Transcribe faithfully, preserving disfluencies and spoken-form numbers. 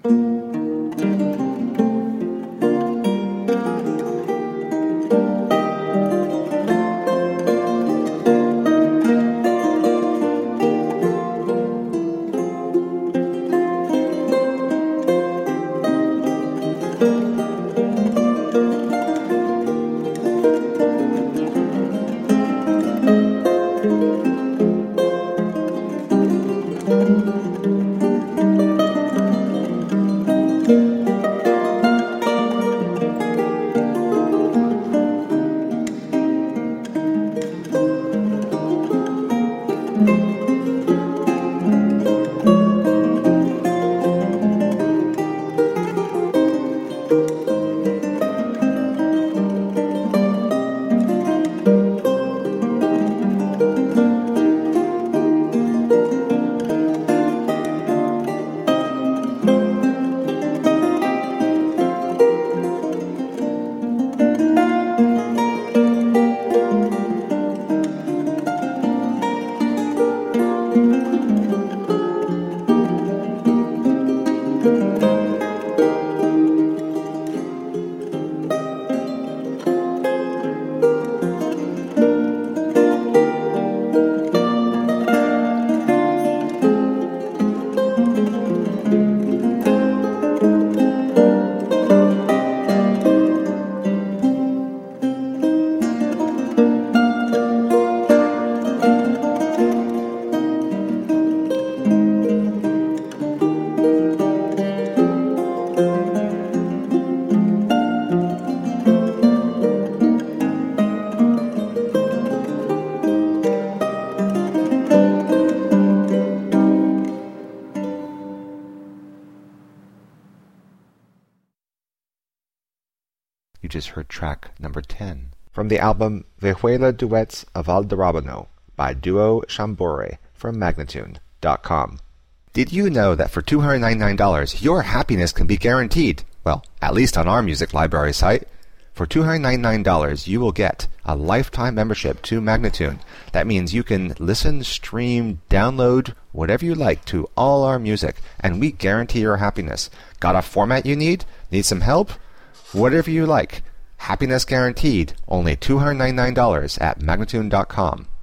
You just heard track number ten from the album Vihuela Duets of Valderrabano by Duo Chambore from Magnatune dot com. Did you know that for two hundred ninety-nine dollars your happiness can be guaranteed? Well, at least on our music library site. For two hundred ninety-nine dollars you will get a lifetime membership to Magnatune. That means you can listen, stream, download, whatever you like to all our music, and we guarantee your happiness. Got a format you need? Need some help? Whatever you like. Happiness guaranteed. Only two hundred ninety-nine dollars at Magnatune dot com.